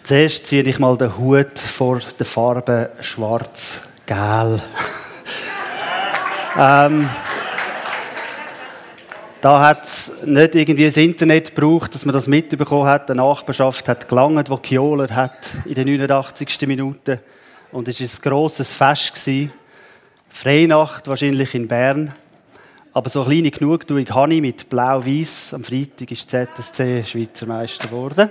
Zuerst ziehe ich mal den Hut vor der Farbe schwarz-gel. Da hat es nicht irgendwie das Internet gebraucht, dass man das mitbekommen hat. Die Nachbarschaft hat gelangt, die gejohlt hat in den 89. Minute. Und es war ein grosses Fest gewesen. Freinacht wahrscheinlich in Bern. Aber so eine kleine Genugtuung habe ich mit Blau-Weiss. Am Freitag ist die ZSC Schweizer Meister geworden.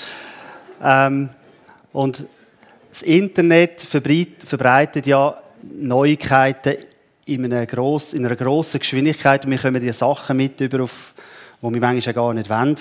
Und das Internet verbreitet ja Neuigkeiten in einer grossen Geschwindigkeit. Und wir kommen die Sachen mit über, die wir manchmal gar nicht wollen.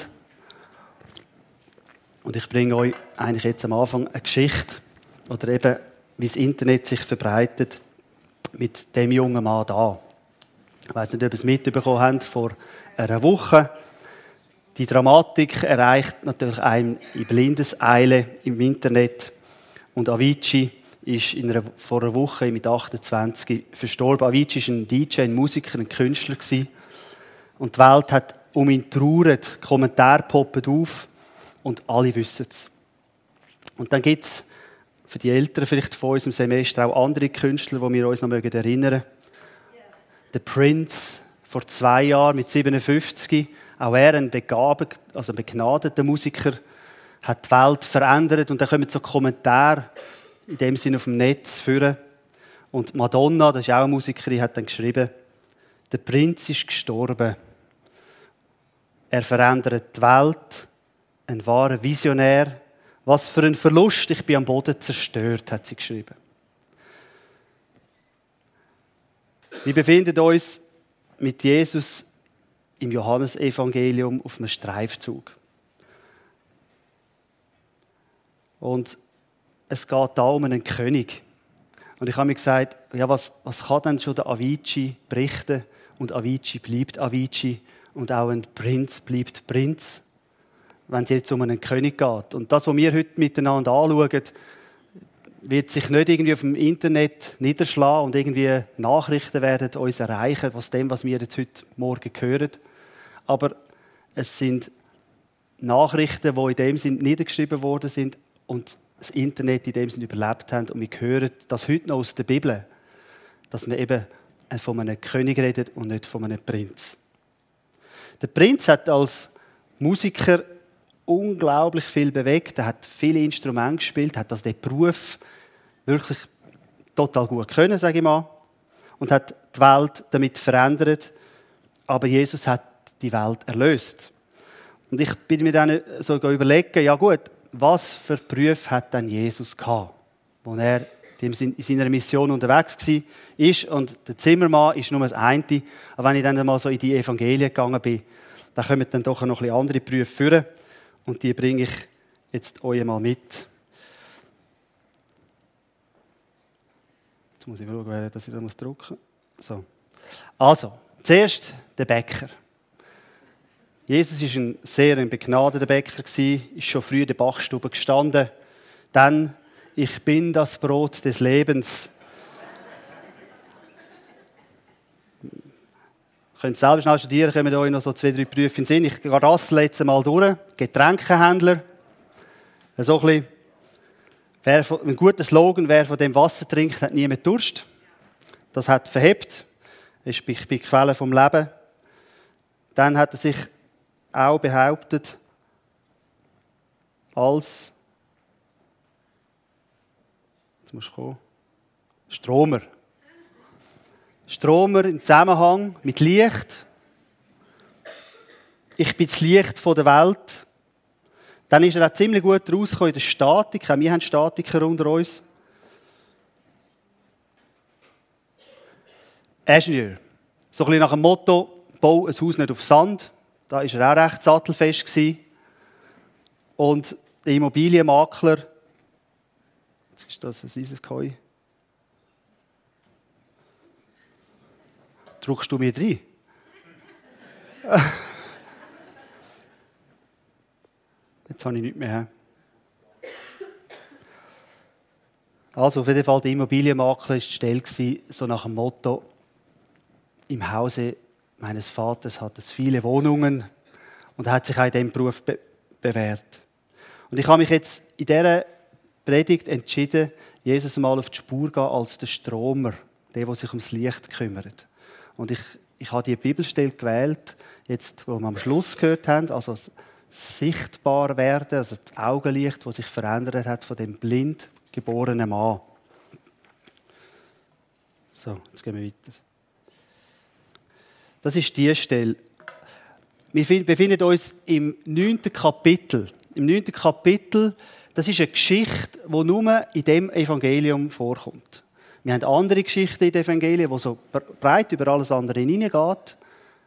Und ich bringe euch eigentlich jetzt am Anfang eine Geschichte, oder eben, wie das Internet sich verbreitet mit dem jungen Mann da. Ich weiss nicht, ob ihr es mitbekommen habt, vor einer Woche. Die Dramatik erreicht natürlich einen in Blindeseile im Internet. Und Avicii ist vor einer Woche mit 28 verstorben. Avicii ist ein DJ, ein Musiker, ein Künstler gewesen. Und die Welt hat um ihn trauert. Kommentare poppen auf und alle wissen es. Und dann gibt es für die Älteren vielleicht von unserem Semester auch andere Künstler, die wir uns noch erinnern mögen. Der Prince, vor 2 Jahren mit 57, auch er, ein begnadeter Musiker, hat die Welt verändert. Und dann kommen so Kommentare, in dem Sinne auf dem Netz führen. Und Madonna, das ist auch eine Musikerin, hat dann geschrieben, der Prinz ist gestorben. Er verändert die Welt, ein wahrer Visionär. Was für ein Verlust, ich bin am Boden zerstört, hat sie geschrieben. Wir befinden uns mit Jesus im Johannesevangelium auf einem Streifzug. Und es geht da um einen König. Und ich habe mir gesagt, ja, was kann denn schon der Avicii berichten? Und Avicii bleibt Avicii und auch ein Prinz bleibt Prinz, wenn es jetzt um einen König geht. Und das, was wir heute miteinander anschauen, wird sich nicht irgendwie auf dem Internet niederschlagen und irgendwie Nachrichten werden uns erreichen, was wir jetzt heute Morgen hören. Aber es sind Nachrichten, die in dem Sinn niedergeschrieben worden sind und das Internet in dem Sinn überlebt haben. Und wir hören das heute noch aus der Bibel, dass wir eben von einem König reden und nicht von einem Prinz. Der Prinz hat als Musiker unglaublich viel bewegt. Er hat viele Instrumente gespielt, hat den Beruf wirklich total gut können, sage ich mal, und hat die Welt damit verändert. Aber Jesus hat die Welt erlöst. Und ich bin mir dann so überlegen, ja gut, was für Berufe hat denn Jesus gehabt, als er in seiner Mission unterwegs war. Und der Zimmermann ist nur das eine. Aber wenn ich dann mal so in die Evangelien gegangen bin, dann kommen dann doch noch ein bisschen andere Berufe führen. Und die bringe ich jetzt euch mal mit. Jetzt muss ich schauen, dass ich da drücken muss. So. Also, zuerst der Bäcker. Jesus war ein sehr begnadeter Bäcker, ist schon früh in der Backstube gestanden. Dann, ich bin das Brot des Lebens. Ihr könnt selber schnell studieren, kommen euch noch so 2-3 Berufe in den Sinn. Ich rassle jetzt mal durch. Getränkehändler. So ein bisschen. Ein guter Slogan, wer von dem Wasser trinkt, hat nie mehr Durst. Das hat verhebt. Das ist bei Quellen vom Leben. Dann hat er sich auch behauptet, als jetzt musst du kommen, Stromer. Stromer im Zusammenhang mit Licht. Ich bin das Licht der Welt. Dann ist er auch ziemlich gut rausgekommen in der Statik. Auch wir haben Statiker unter uns. Ingenieur. So ein bisschen nach dem Motto, bau ein Haus nicht auf Sand. Da war er auch recht sattelfest gewesen. Und der Immobilienmakler, jetzt ist das ein Eisenkeu. Drückst du mir rein? Jetzt habe ich nichts mehr. Also auf jeden Fall, der Immobilienmakler war die Stelle, so nach dem Motto, im Hause meines Vaters hat es viele Wohnungen und er hat sich auch in diesem Beruf bewährt. Und ich habe mich jetzt in dieser Predigt entschieden, Jesus mal auf die Spur zu gehen als der Stromer, der sich ums Licht kümmert. Und ich habe die Bibelstelle gewählt, jetzt, wo wir am Schluss gehört haben, also das Sichtbarwerden, also das Augenlicht, das sich verändert hat von dem blind geborenen Mann. So, jetzt gehen wir weiter. Das ist die Stelle. Wir befinden uns im 9. Kapitel. Im 9. Kapitel, das ist eine Geschichte, die nur in dem Evangelium vorkommt. Wir haben andere Geschichten in den Evangelien, die so breit über alles andere hineingeht.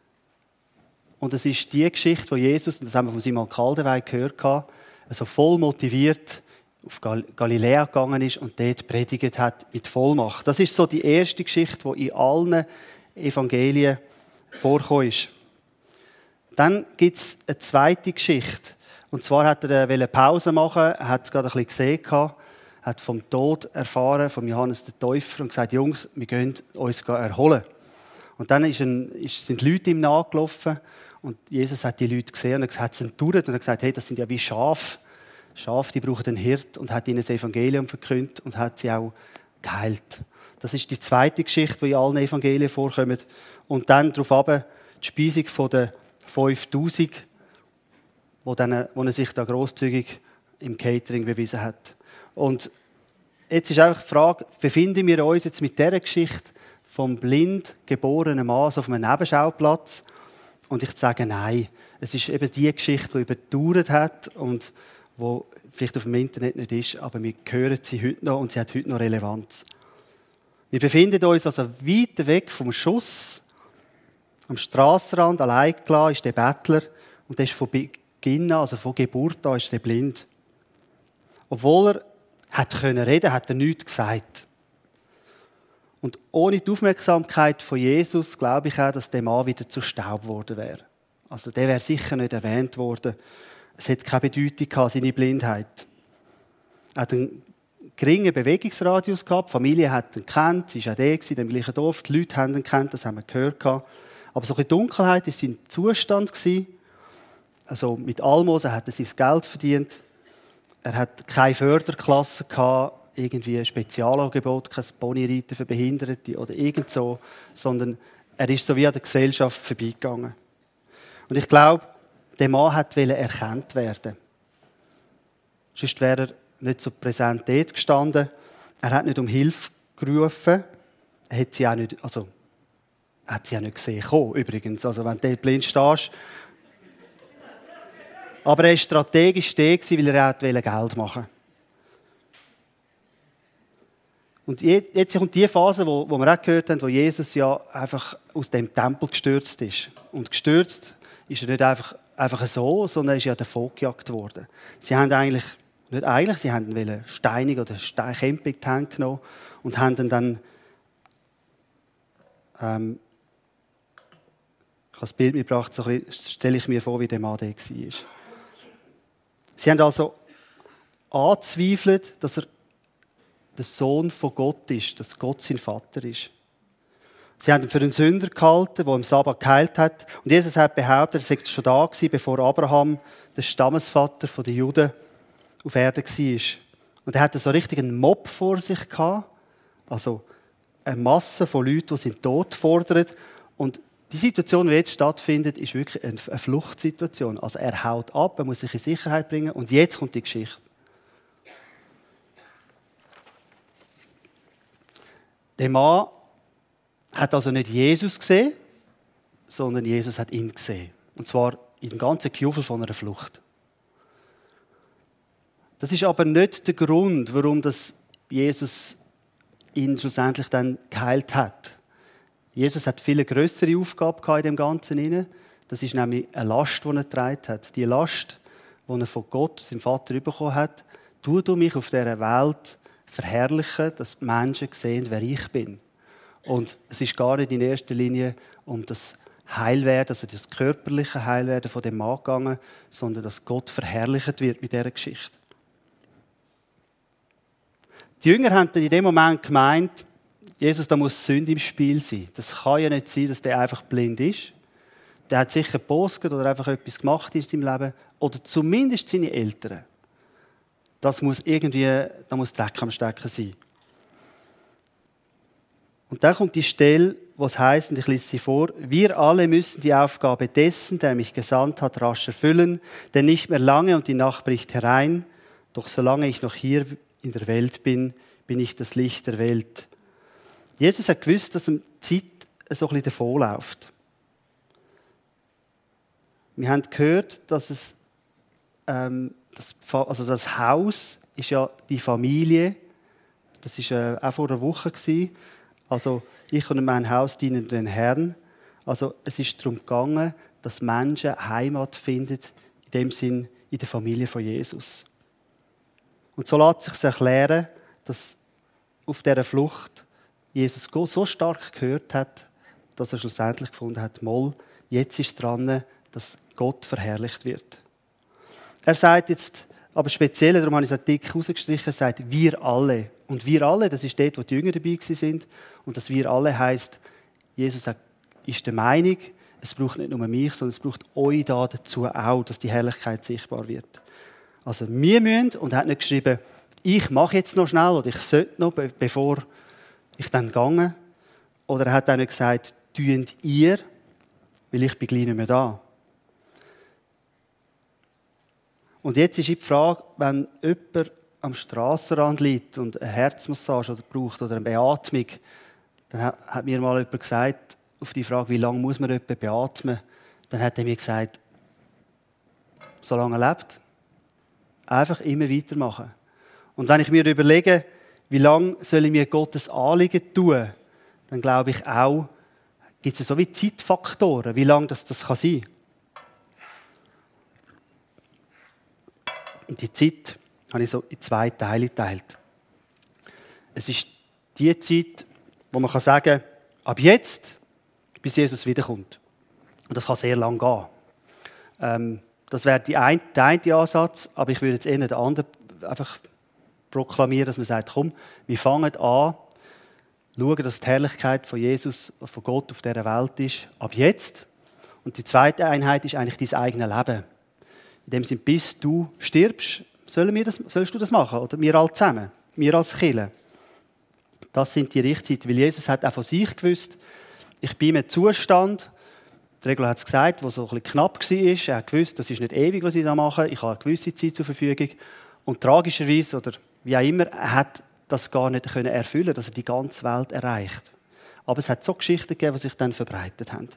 Und es ist die Geschichte, wo Jesus, und das haben wir von Simon Kaldewey gehört, also voll motiviert auf Galiläa gegangen ist und dort predigt hat mit Vollmacht. Das ist so die erste Geschichte, die in allen Evangelien vorgekommen ist. Dann gibt es eine zweite Geschichte. Und zwar hat er eine Pause machen, er hat es gerade ein bisschen gesehen, hat vom Tod erfahren, von Johannes der Täufer und gesagt, Jungs, wir gehen uns erholen. Und dann sind Leute ihm nachgelaufen und Jesus hat die Leute gesehen und hat sie durch und hat gesagt, hey, das sind ja wie Schafe. Schafe, die brauchen einen Hirt und hat ihnen das Evangelium verkündet und hat sie auch geheilt. Das ist die zweite Geschichte, die in allen Evangelien vorkommt. Und dann darauf ab die Speisung von den 5000, wo er sich da grosszügig im Catering bewiesen hat. Und jetzt ist auch die Frage, befinden wir uns jetzt mit dieser Geschichte vom blind geborenen Mann auf einem Nebenschauplatz? Und ich sage nein. Es ist eben die Geschichte, die überdauert hat und die vielleicht auf dem Internet nicht ist, aber wir hören sie heute noch und sie hat heute noch Relevanz. Wir befinden uns also weit weg vom Schuss. Am Strassenrand allein gelassen ist der Bettler und der ist von Beginn an, also von Geburt an, ist der blind. Obwohl er hat reden, hat er nichts gesagt. Und ohne die Aufmerksamkeit von Jesus glaube ich auch, dass der Mann wieder zu Staub geworden wäre. Also der wäre sicher nicht erwähnt worden. Es hat keine Bedeutung gehabt, seine Blindheit. Er hat einen geringen Bewegungsradius gehabt. Die Familie hat ihn gekannt, sie war auch der im gleichen Dorf. Die Leute haben ihn gekannt, das haben wir gehört. Aber so ein bisschen Dunkelheit war sein Zustand. Also mit Almosen hat er sein Geld verdient. Er hat keine Förderklasse gehabt, irgendwie ein Spezialangebot, kein Ponyreiten für Behinderte oder irgend so, sondern er ist so wie an der Gesellschaft vorbeigegangen. Und ich glaube, der Mann wollte erkannt werden. Sonst wäre er nicht so präsent dort gestanden. Er hat nicht um Hilfe gerufen. Er hat sie auch nicht, gesehen kommen, übrigens. Also wenn du blind stehst. Aber er war strategisch da, weil er Geld machen wollte. Und jetzt kommt die Phase, wo wir auch gehört haben, wo Jesus ja einfach aus dem Tempel gestürzt ist. Und gestürzt ist er nicht einfach so, sondern er ist ja davongejagt worden. Sie haben sie haben ihn steinig oder Kämpfe in die Hand genommen und haben ihn dann, ich habe das Bild mitgebracht, so stelle ich mir vor, wie der Mann da war. Sie haben also angezweifelt, dass er der Sohn von Gott ist, dass Gott sein Vater ist. Sie haben ihn für einen Sünder gehalten, der im Sabbat geheilt hat. Und Jesus hat behauptet, er sei schon da gewesen, bevor Abraham, der Stammesvater der Juden, auf Erden war. Und er hatte so richtig einen Mob vor sich gehabt. Also eine Masse von Leuten, die den Tod fordern. Und die Situation, die jetzt stattfindet, ist wirklich eine Fluchtsituation. Also er haut ab, er muss sich in Sicherheit bringen. Und jetzt kommt die Geschichte. Der Mann hat also nicht Jesus gesehen, sondern Jesus hat ihn gesehen. Und zwar in dem ganzen Gejuffel von einer Flucht. Das ist aber nicht der Grund, warum das Jesus ihn schlussendlich dann geheilt hat. Jesus hat viel grössere Aufgabe in dem Ganzen. Das ist nämlich eine Last, die er getragen hat. Die Last, die er von Gott, seinem Vater, bekommen hat. Du mich auf dieser Welt verherrlichen, dass die Menschen sehen, wer ich bin. Und es ist gar nicht in erster Linie um das Heilwerden, also das körperliche Heilwerden von dem Mann gegangen, sondern dass Gott verherrlicht wird mit dieser Geschichte. Die Jünger haben dann in dem Moment gemeint, Jesus, da muss Sünde im Spiel sein. Das kann ja nicht sein, dass der einfach blind ist. Der hat sicher gepostet oder einfach etwas gemacht in seinem Leben. Oder zumindest seine Eltern. das muss irgendwie, da muss Dreck am Stecken sein. Und dann kommt die Stelle, wo es heisst, und ich lese sie vor: Wir alle müssen die Aufgabe dessen, der mich gesandt hat, rasch erfüllen, denn nicht mehr lange und die Nacht bricht herein. Doch solange ich noch hier in der Welt bin, bin ich das Licht der Welt. Jesus hat gewusst, dass ihm die Zeit so ein bisschen davonläuft. Wir haben gehört, dass das Haus ist ja die Familie. Das war auch vor einer Woche. Also ich und mein Haus dienen den Herrn. Also es ist darum gegangen, dass Menschen Heimat finden, in dem Sinn in der Familie von Jesus. Und so lässt sich erklären, dass auf dieser Flucht Jesus so stark gehört hat, dass er schlussendlich gefunden hat, mal, jetzt ist es dran, dass Gott verherrlicht wird. Er sagt jetzt, aber speziell, darum habe ich es dick rausgestrichen, er sagt, wir alle. Und wir alle, das ist dort, wo die Jünger dabei sind. Und das wir alle heisst, Jesus ist der Meinung, es braucht nicht nur mich, sondern es braucht euch da dazu auch, dass die Herrlichkeit sichtbar wird. Also wir müssen, und er hat nicht geschrieben, ich mache jetzt noch schnell oder ich sollte noch, bevor ich dann gehe. Oder er hat auch nicht gesagt, tut ihr, weil ich bin gleich nicht mehr da. Und jetzt ist die Frage, wenn jemand am Strassenrand liegt und eine Herzmassage braucht oder eine Beatmung, dann hat mir mal jemand gesagt, auf die Frage, wie lange muss man jemanden beatmen, dann hat er mir gesagt, solange er lebt, einfach immer weitermachen. Und wenn ich mir überlege, wie lange soll ich mir Gottes Anliegen tun, dann glaube ich auch, gibt es so wie Zeitfaktoren, wie lange das sein kann. Und die Zeit habe ich so in 2 Teile geteilt. Es ist die Zeit, wo man sagen kann, ab jetzt, bis Jesus wiederkommt. Und das kann sehr lang gehen. Das wäre der eine Ansatz, aber ich würde jetzt eher den anderen einfach proklamieren, dass man sagt, komm, wir fangen an, schauen, dass die Herrlichkeit von Jesus, von Gott auf dieser Welt ist, ab jetzt. Und die zweite Einheit ist eigentlich dein eigenes Leben. In dem Sinne, bis du stirbst, sollst du das machen? Oder wir alle zusammen? Wir als Kirche? Das sind die Richtzeiten, weil Jesus hat auch von sich gewusst, ich bin im Zustand, die Regel hat es gesagt, der so ein bisschen knapp war. Er hat gewusst, das ist nicht ewig, was ich da mache. Ich habe eine gewisse Zeit zur Verfügung. Und tragischerweise, oder wie auch immer, er hat das gar nicht erfüllen können, dass er die ganze Welt erreicht. Aber es hat so Geschichten gegeben, die sich dann verbreitet haben.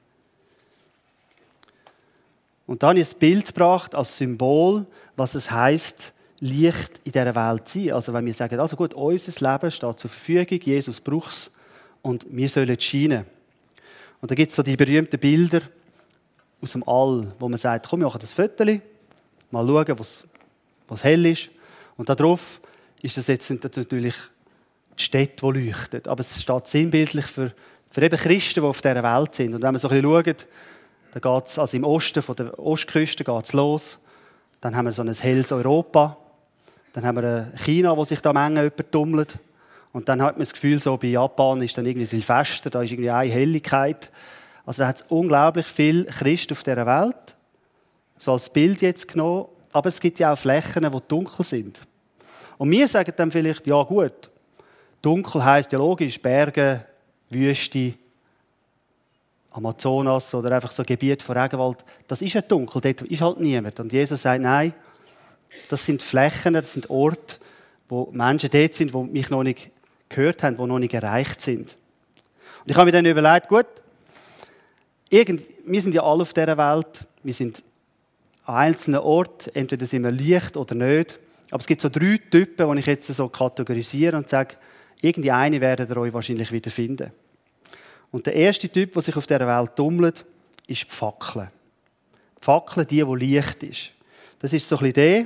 Und dann habe ich ein Bild gebracht als Symbol, was es heisst, Licht in dieser Welt zu sein. Also wenn wir sagen, also gut, unser Leben steht zur Verfügung, Jesus braucht es und wir sollen scheinen. Und da gibt es so die berühmten Bilder aus dem All, wo man sagt, komm, wir machen das Foto, mal schauen, was hell ist. Und darauf ist das jetzt natürlich die Städte, die leuchten. Aber es steht sinnbildlich für eben Christen, die auf dieser Welt sind. Und wenn man so ein bisschen schaut, dann geht es, also im Osten, von der Ostküste geht es los. Dann haben wir so ein helles Europa. Dann haben wir China, wo sich da Mengen tummelt. Und dann hat man das Gefühl, so bei Japan ist dann irgendwie Silvester, da ist irgendwie eine Helligkeit. Also da hat es unglaublich viele Christen auf dieser Welt. So als Bild jetzt genommen. Aber es gibt ja auch Flächen, die dunkel sind. Und wir sagen dann vielleicht, ja gut, dunkel heisst ja logisch Berge, Wüste, Amazonas oder einfach so Gebiet von Regenwald. Das ist ja dunkel, dort ist halt niemand. Und Jesus sagt, nein, das sind Flächen, das sind Orte, wo Menschen dort sind, die mich noch nicht gehört haben, die noch nicht erreicht sind. Und ich habe mir dann überlegt, gut, wir sind ja alle auf dieser Welt, wir sind an einzelnen Orten, entweder sind wir Licht oder nicht. Aber es gibt so 3 Typen, die ich jetzt so kategorisiere und sage, irgendeine werdet ihr euch wahrscheinlich wieder finden. Und der erste Typ, der sich auf dieser Welt tummelt, ist die Fackel. Die Fackel, die Licht ist. Das ist so ein bisschen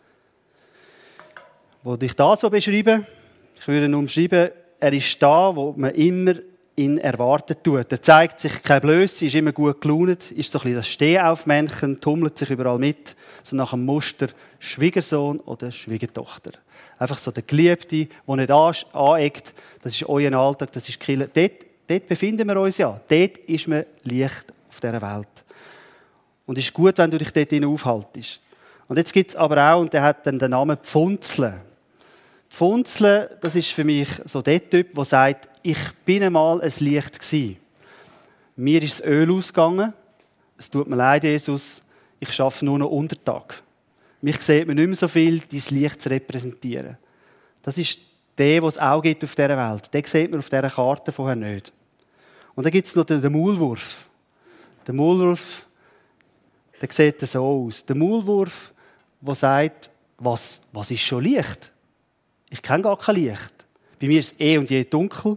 der, den ich da so beschreibe. Ich würde ihn umschreiben, er ist da, wo man immer ihn erwartet tut. Er zeigt sich keine Blöße, ist immer gut gelaunt, ist so ein bisschen das Stehaufmännchen, tummelt sich überall mit, so nach dem Muster Schwiegersohn oder Schwiegertochter. Einfach so der Geliebte, der nicht aneckt, das ist euer Alltag, das ist Kirche. Dort befinden wir uns ja. Dort ist man Licht auf dieser Welt. Und es ist gut, wenn du dich dort aufhaltest. Und jetzt gibt es aber auch, und der hat dann den Namen Pfunzle. Pfunzle, das ist für mich so der Typ, der sagt, ich bin einmal ein Licht gewesen. Mir ist das Öl ausgegangen. Es tut mir leid, Jesus, ich arbeite nur noch Untertag. Mich sieht man nicht mehr so viel, dein Licht zu repräsentieren. Das ist der es auch gibt auf dieser Welt. Den sieht man auf dieser Karte vorher nicht. Und dann gibt es noch den Maulwurf. Der Maulwurf, der sieht so aus. Der Maulwurf, der sagt, was ist schon Licht? Ich kenne gar kein Licht. Bei mir ist es und je dunkel.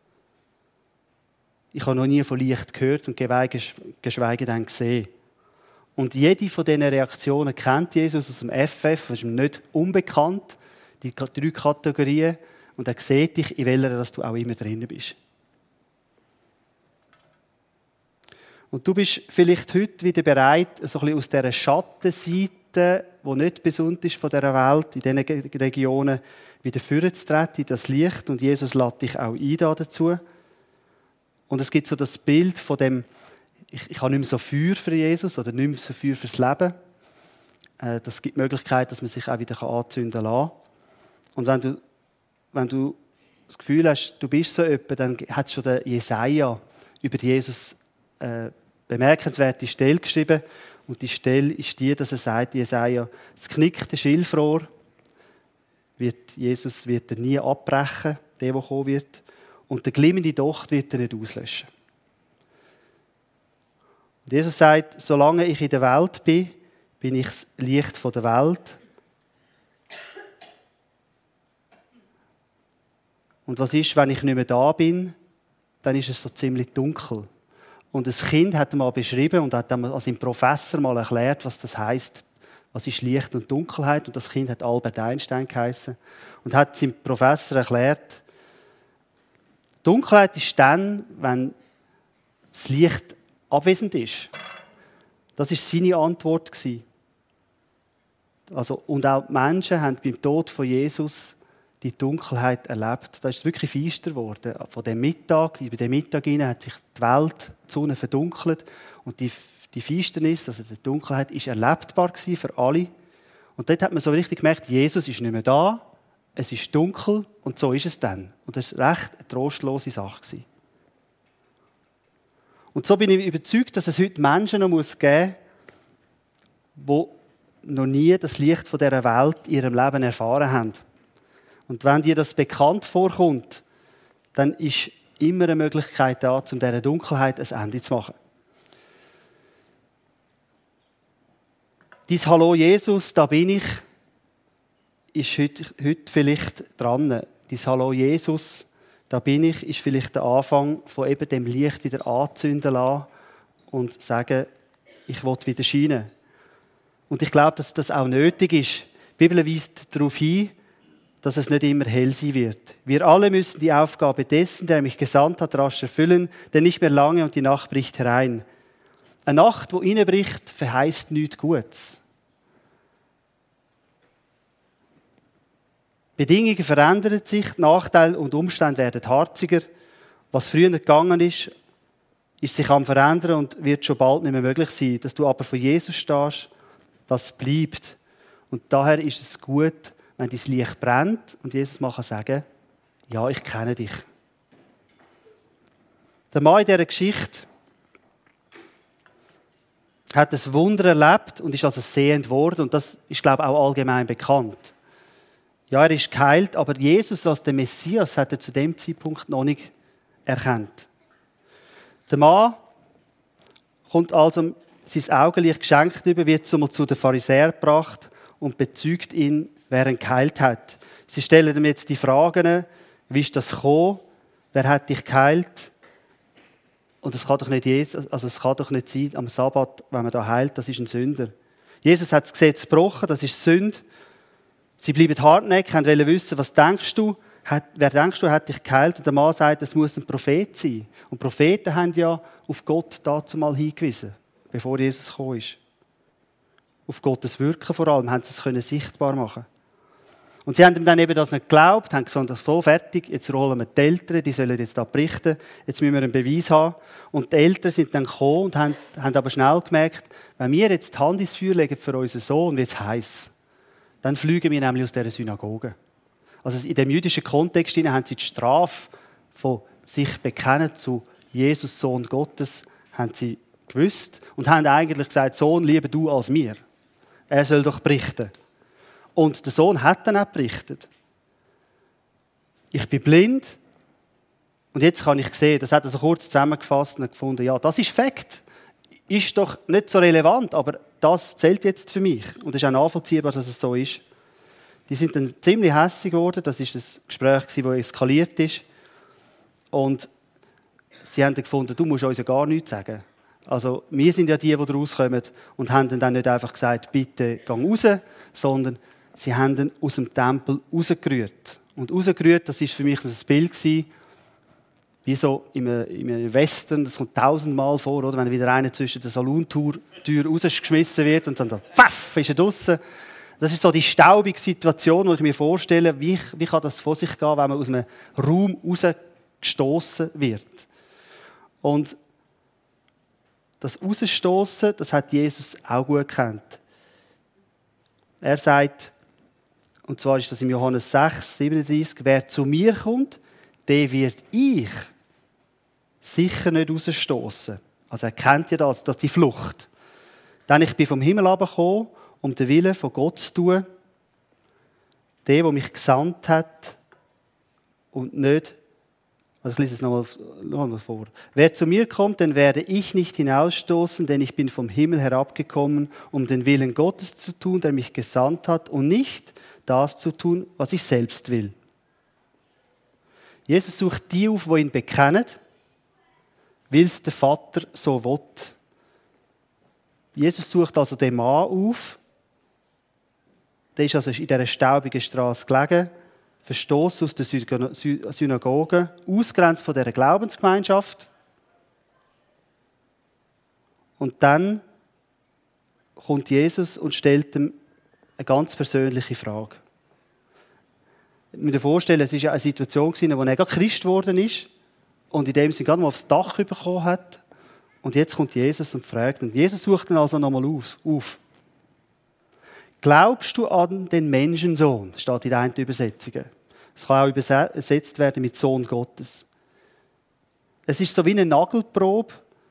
Ich habe noch nie von Licht gehört und geschweige denn gesehen. Und jede von diesen Reaktionen kennt Jesus aus dem FF, das ist ihm nicht unbekannt, die 3 Kategorien. Und er sieht dich, in welcher dass du auch immer drin bist. Und du bist vielleicht heute wieder bereit, so ein bisschen aus dieser Schattenseite, die nicht besund ist von dieser Welt, in diesen Regionen, wieder vorzutreten, in das Licht. Und Jesus lädt dich auch ein dazu. Und es gibt so das Bild von dem, ich habe nicht mehr so Feuer für Jesus oder nicht mehr so Feuer fürs Leben. Das gibt die Möglichkeit, dass man sich auch wieder anzünden kann. Und wenn du das Gefühl hast, du bist so jemand, dann hat schon der Jesaja über Jesus bemerkenswerte Stelle geschrieben. Und die Stelle ist die, dass er sagt, Jesaja, das knickte Schilfrohr Jesus wird er nie abbrechen, der kommen wird. Und der glimmende Docht wird er nicht auslöschen. Und Jesus sagt, solange ich in der Welt bin, bin ich das Licht der Welt. Und was ist, wenn ich nicht mehr da bin? Dann ist es so ziemlich dunkel. Und ein Kind hat mal beschrieben und hat an seinem Professor mal erklärt, was das heisst. Was ist Licht und Dunkelheit? Und das Kind hat Albert Einstein geheißen. Und hat seinem Professor erklärt, Dunkelheit ist dann, wenn das Licht abwesend ist. Das war seine Antwort. Also, und auch die Menschen haben beim Tod von Jesus die Dunkelheit erlebt. Da ist es wirklich finster geworden. Von dem Mittag, über den Mittag hinein hat sich die Welt, die Sonne verdunkelt. Und die Finsternis, also die Dunkelheit, war erlebbar für alle. Und dort hat man so richtig gemerkt, Jesus ist nicht mehr da, es ist dunkel und so ist es dann. Und das war recht eine trostlose Sache. Und so bin ich überzeugt, dass es heute Menschen noch geben muss, die noch nie das Licht von dieser Welt in ihrem Leben erfahren haben. Und wenn dir das bekannt vorkommt, dann ist immer eine Möglichkeit da, um dieser Dunkelheit ein Ende zu machen. Dies Hallo Jesus, da bin ich, ist heute vielleicht dran. Dies Hallo Jesus, da bin ich, ist vielleicht der Anfang von eben dem Licht wieder anzünden lassen und sagen, ich will wieder scheinen. Und ich glaube, dass das auch nötig ist. Die Bibel weist darauf hin, dass es nicht immer hell sein wird. Wir alle müssen die Aufgabe dessen, der mich gesandt hat, rasch erfüllen, denn nicht mehr lange und die Nacht bricht herein. Eine Nacht, die reinbricht, verheißt nichts Gutes. Bedingungen verändern sich, Nachteile und Umstände werden harziger. Was früher gegangen ist sich am Verändern und wird schon bald nicht mehr möglich sein. Dass du aber von Jesus stehst, das bleibt. Und daher ist es gut, wenn dein Licht brennt und Jesus mal sagen, ja, ich kenne dich. Der Mann in dieser Geschichte hat ein Wunder erlebt und ist also sehend worden. Und das ist, glaube ich, auch allgemein bekannt. Ja, er ist geheilt, aber Jesus als der Messias hat er zu dem Zeitpunkt noch nicht erkannt. Der Mann kommt also sein Augenlicht geschenkt über, wird zu den Pharisäern gebracht und bezeugt ihn, wer ihn geheilt hat. Sie stellen ihm jetzt die Fragen, wie ist das gekommen? Wer hat dich geheilt? Und es kann doch nicht Jesus, also es kann doch nicht sein, am Sabbat, wenn man da heilt, das ist ein Sünder. Jesus hat das Gesetz gebrochen, das ist Sünde. Sie bleiben hartnäckig, wollen wissen, was denkst du? Wer denkst du, hat dich geheilt? Und der Mann sagt, es muss ein Prophet sein. Und Propheten haben ja auf Gott dazu mal hingewiesen, bevor Jesus gekommen ist. Auf Gottes Wirken vor allem, haben sie es sichtbar machen. Und sie haben ihm dann eben das nicht geglaubt, haben gesagt, das ist voll fertig, jetzt holen wir die Eltern, die sollen jetzt da berichten, jetzt müssen wir einen Beweis haben. Und die Eltern sind dann gekommen und haben aber schnell gemerkt, wenn wir jetzt die Hand ins Feuer legen für unseren Sohn, wird es heiß. Dann fliegen wir nämlich aus dieser Synagoge. Also in dem jüdischen Kontext haben sie die Strafe von sich bekennen zu Jesus, Sohn Gottes, haben sie gewusst und haben eigentlich gesagt, Sohn, lieber du als mir. Er soll doch berichten. Und der Sohn hat dann auch berichtet. Ich bin blind und jetzt kann ich sehen. Das hat er so kurz zusammengefasst und gefunden, ja, das ist Fakt. Ist doch nicht so relevant, aber das zählt jetzt für mich. Und es ist auch nachvollziehbar, dass es so ist. Die sind dann ziemlich hässig geworden. Das war das Gespräch, das eskaliert ist. Und sie haben dann gefunden, du musst uns ja gar nichts sagen. Also wir sind ja die rauskommen und haben dann nicht einfach gesagt, bitte geh raus, sondern sie haben ihn aus dem Tempel rausgerührt. Und rausgerührt, das war für mich ein Bild, wie so im Western, das kommt 1000-mal vor, oder? Wenn wieder einer zwischen der Salontür rausgeschmissen wird und dann da, pfaff, ist er draussen. Das ist so die staubige Situation, wo ich mir vorstelle, wie kann das vor sich gehen, wenn man aus einem Raum rausgestoßen wird. Und das Rausstoßen, das hat Jesus auch gut gekannt. Er sagt, und zwar ist das im Johannes 6, 37, wer zu mir kommt, den wird ich sicher nicht rausstoßen. Also er kennt ja das die Flucht. Denn ich bin vom Himmel herabgekommen, um den Willen von Gott zu tun, der mich gesandt hat und nicht. Also ich lese es nochmal vor. Wer zu mir kommt, den werde ich nicht hinausstoßen, denn ich bin vom Himmel herabgekommen, um den Willen Gottes zu tun, der mich gesandt hat, und nicht das zu tun, was ich selbst will. Jesus sucht die auf, die ihn bekennen, weil es der Vater so will. Jesus sucht also den Mann auf, der ist also in dieser staubigen Straße gelegen, verstoßen aus der Synagoge, ausgrenzt von dieser Glaubensgemeinschaft. Und dann kommt Jesus und stellt ihm eine ganz persönliche Frage. Ich muss mir vorstellen, es war ja eine Situation, in der er gerade Christ geworden ist und in dem Sinne gerade mal aufs Dach bekommen hat. Und jetzt kommt Jesus und fragt ihn. Jesus sucht ihn also nochmal auf. Glaubst du an den Menschensohn? Steht in der einen Übersetzung. Es kann auch übersetzt werden mit Sohn Gottes. Es ist so wie eine Nagelprobe.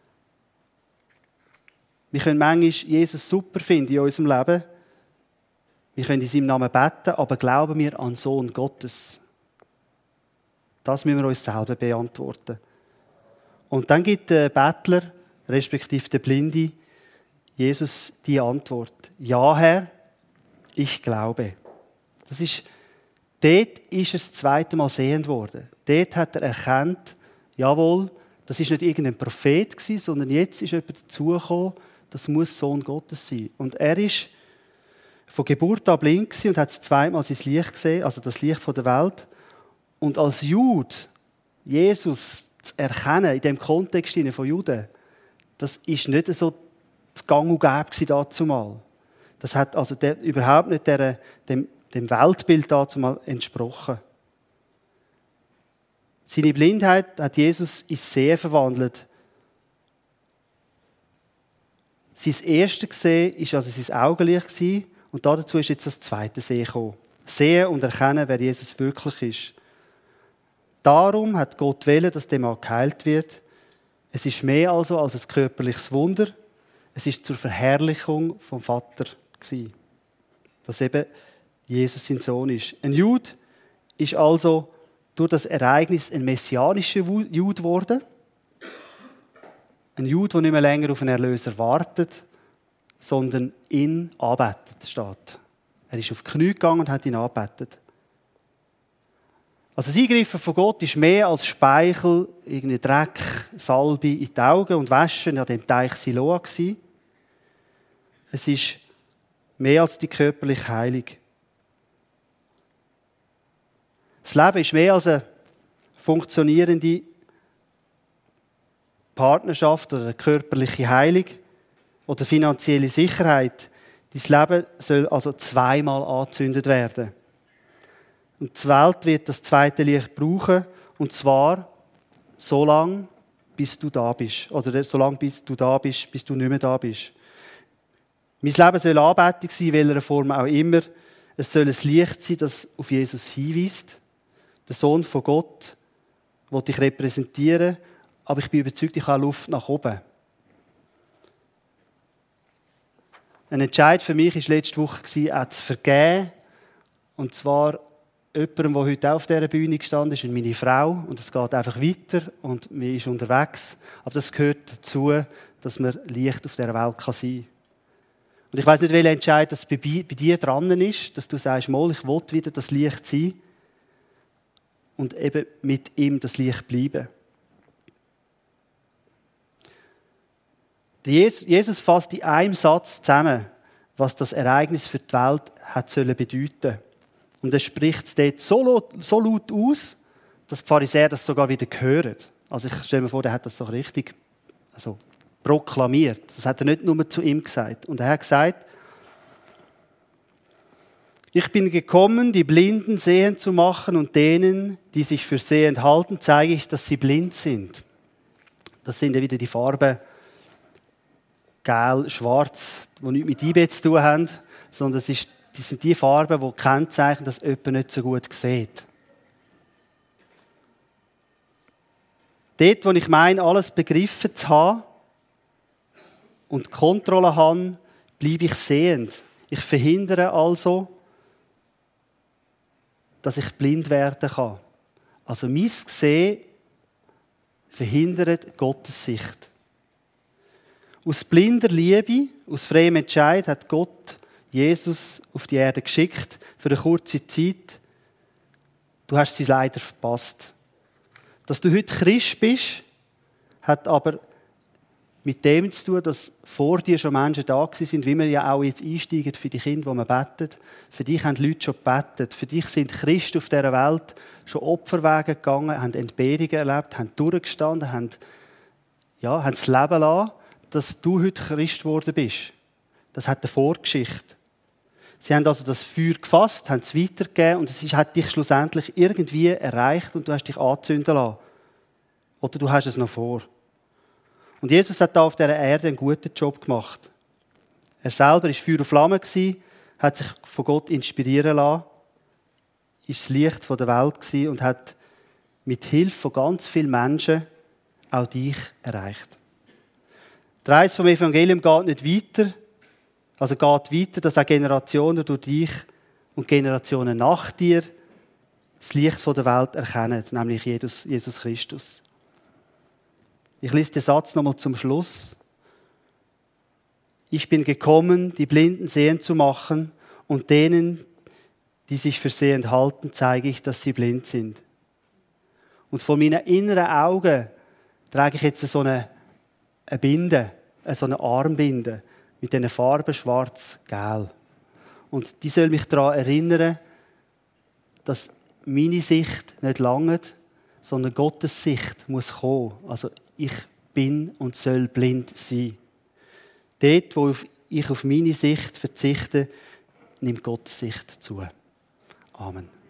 Wir können manchmal Jesus super finden in unserem Leben. Wir können in seinem Namen beten, aber glauben wir an den Sohn Gottes? Das müssen wir uns selber beantworten. Und dann gibt der Bettler, respektive der Blinde, Jesus die Antwort. Ja, Herr, ich glaube. Dort ist er das zweite Mal sehend worden. Dort hat er erkannt, jawohl, das ist nicht irgendein Prophet gewesen, sondern jetzt ist jemand dazugekommen, das muss Sohn Gottes sein. Und er ist von Geburt an blind gewesen und hat zweimal sein Licht gesehen, also das Licht der Welt. Und als Jude Jesus zu erkennen, in dem Kontext von Juden, das ist nicht so das Gang und Gäbe dazumal. Das hat also überhaupt nicht dem Weltbild dazumal entsprochen. Seine Blindheit hat Jesus ins Sehen verwandelt. Sein erstes Sehen war also sein Augenlicht und dazu ist jetzt das zweite Sehen gekommen. Sehen und erkennen, wer Jesus wirklich ist. Darum hat Gott gewollt, dass der Mann geheilt wird. Es ist mehr also als ein körperliches Wunder. Es ist zur Verherrlichung vom Vater gewesen, dass eben Jesus sein Sohn ist. Ein Jude ist also durch das Ereignis ein messianischer Jude geworden. Ein Jude, der nicht mehr länger auf einen Erlöser wartet, sondern ihn anbetet, steht. Er ist auf die Knie gegangen und hat ihn angebetet. Also das Eingreifen von Gott ist mehr als Speichel, irgendwie Dreck, Salbe in die Augen und Waschen an dem Teich Siloa gewesen. Es ist mehr als die körperliche Heilung. Das Leben ist mehr als eine funktionierende Partnerschaft oder eine körperliche Heilung oder finanzielle Sicherheit. Dein Leben soll also zweimal angezündet werden. Und die Welt wird das zweite Licht brauchen. Und zwar so lange, bis du da bist. Oder so lange, bis du da bist, bis du nicht mehr da bist. Mein Leben soll Anbetung sein, in welcher Form auch immer. Es soll ein Licht sein, das auf Jesus hinweist. Der Sohn von Gott will dich repräsentieren, aber ich bin überzeugt, ich habe Luft nach oben. Ein Entscheid für mich war letzte Woche, auch zu vergeben. Und zwar jemandem, der heute auch auf dieser Bühne gestanden ist, meine Frau. Und es geht einfach weiter und man ist unterwegs. Aber das gehört dazu, dass man Licht auf dieser Welt sein kann. Und ich weiss nicht, welcher Entscheid das bei dir dran ist, dass du sagst, mal, ich will wieder das Licht sein und eben mit ihm das Licht bleiben. Jesus fasst in einem Satz zusammen, was das Ereignis für die Welt hat bedeuten sollen. Und er spricht es dort so laut aus, dass die Pharisäer das sogar wieder hören. Also ich stelle mir vor, der hat das so richtig proklamiert. Das hat er nicht nur zu ihm gesagt. Und er hat gesagt, ich bin gekommen, die Blinden sehend zu machen und denen, die sich für sehend halten, zeige ich, dass sie blind sind. Das sind ja wieder die Farben Gel, Schwarz, die nichts mit IB zu tun haben, sondern das sind die Farben, die kennzeichnen, dass jemand nicht so gut sieht. Dort, wo ich meine, alles begriffen zu haben und Kontrolle habe, bleibe ich sehend. Ich verhindere also, dass ich blind werden kann. Also mein Sehen verhindert Gottes Sicht. Aus blinder Liebe, aus freiem Entscheid hat Gott Jesus auf die Erde geschickt für eine kurze Zeit. Du hast sie leider verpasst. Dass du heute Christ bist, hat aber mit dem zu tun, dass vor dir schon Menschen da sind, wie wir ja auch jetzt einsteigen für die Kinder, die wir beten. Für dich haben Leute schon gebetet. Für dich sind Christen auf dieser Welt schon Opferwege gegangen, haben Entbehrungen erlebt, haben durchgestanden, haben das Leben lassen, dass du heute Christ geworden bist. Das hat eine Vorgeschichte. Sie haben also das Feuer gefasst, haben es weitergegeben und es hat dich schlussendlich irgendwie erreicht und du hast dich anzünden lassen. Oder du hast es noch vor. Und Jesus hat da auf dieser Erde einen guten Job gemacht. Er selber war Feuer und Flamme, hat sich von Gott inspirieren lassen, ist das Licht der Welt und hat mit Hilfe von ganz vielen Menschen auch dich erreicht. Der Reise vom Evangelium geht nicht weiter. Also geht weiter, dass auch Generationen durch dich und Generationen nach dir das Licht der Welt erkennen, nämlich Jesus Christus. Ich lese den Satz nochmal zum Schluss. Ich bin gekommen, die Blinden sehend zu machen und denen, die sich für sehend halten, zeige ich, dass sie blind sind. Und vor meinen inneren Augen trage ich jetzt so eine Binde, so eine Armbinde mit diesen Farben schwarz-gelb. Und die soll mich daran erinnern, dass meine Sicht nicht langt, sondern Gottes Sicht muss kommen. Also ich bin und soll blind sein. Dort, wo ich auf meine Sicht verzichte, nimmt Gottes Sicht zu. Amen.